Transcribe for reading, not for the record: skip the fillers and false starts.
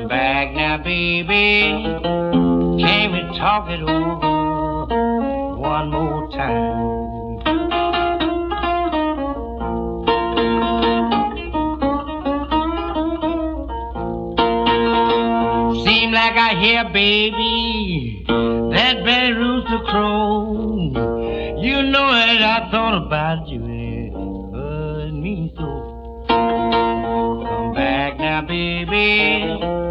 back now, baby. Can we talk it over one more time? Seem like I hear, baby, that very rooster crow. You know that I thought about you and it hurt me so. Come back now, baby.